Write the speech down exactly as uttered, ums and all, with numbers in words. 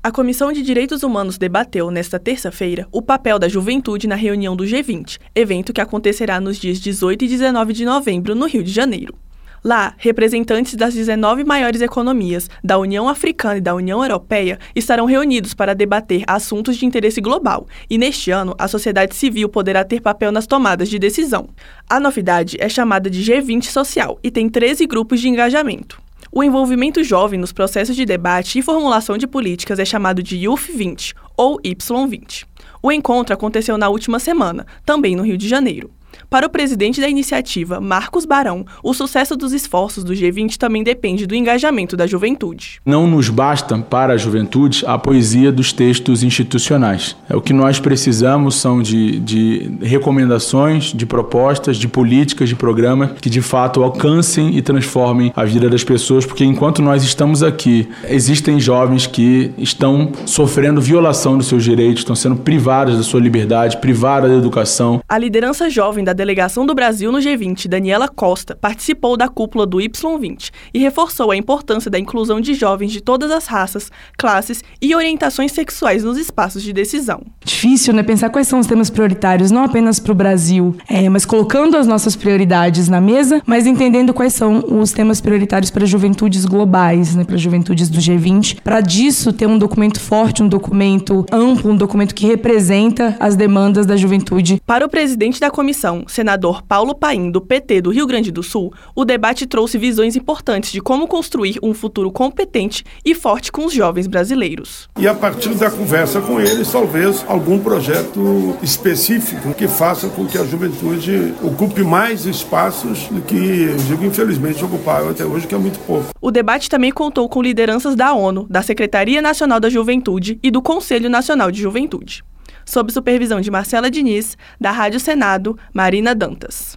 A Comissão de Direitos Humanos debateu, nesta terça-feira, o papel da juventude na reunião do G vinte, evento que acontecerá nos dias dezoito e dezenove de novembro, no Rio de Janeiro. Lá, representantes das dezenove maiores economias, da União Africana e da União Europeia estarão reunidos para debater assuntos de interesse global, e neste ano a sociedade civil poderá ter papel nas tomadas de decisão. A novidade é chamada de G vinte Social e tem treze grupos de engajamento. O envolvimento jovem nos processos de debate e formulação de políticas é chamado de Youth vinte, ou Y vinte. O encontro aconteceu na última semana, também no Rio de Janeiro. Para o presidente da iniciativa, Marcos Barão, o sucesso dos esforços do G vinte também depende do engajamento da juventude. Não nos basta para a juventude a poesia dos textos institucionais. É, o que nós precisamos são de, de recomendações, de propostas, de políticas, de programas que de fato alcancem e transformem a vida das pessoas, porque enquanto nós estamos aqui, existem jovens que estão sofrendo violação dos seus direitos, estão sendo privados da sua liberdade, privados da educação. A liderança jovem da delegação do Brasil no G vinte, Daniela Costa, participou da cúpula do Y vinte e reforçou a importância da inclusão de jovens de todas as raças, classes e orientações sexuais nos espaços de decisão. Difícil, né? Pensar quais são os temas prioritários, não apenas para o Brasil, é, mas colocando as nossas prioridades na mesa, mas entendendo quais são os temas prioritários para juventudes globais, né? Para juventudes do G vinte, para disso ter um documento forte, um documento amplo, um documento que representa as demandas da juventude. Para o presidente da comissão, senador Paulo Paim, do P T do Rio Grande do Sul, o debate trouxe visões importantes de como construir um futuro competente e forte com os jovens brasileiros. E a partir da conversa com eles, talvez algum projeto específico que faça com que a juventude ocupe mais espaços do que, digo, infelizmente ocuparam até hoje, que é muito pouco. O debate também contou com lideranças da ONU, da Secretaria Nacional da Juventude e do Conselho Nacional de Juventude. Sob supervisão de Marcela Diniz, da Rádio Senado, Marina Dantas.